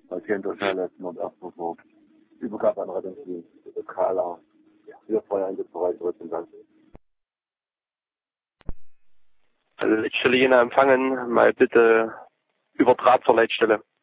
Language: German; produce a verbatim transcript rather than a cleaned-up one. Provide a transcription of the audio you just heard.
als hier in Deutschland letzten und erstmal so Übergabe an Rettungsdienst, lokaler, für Feuereinsatzbereich und Dank. Leitstelle Jena empfangen, mal bitte über Draht zur Leitstelle.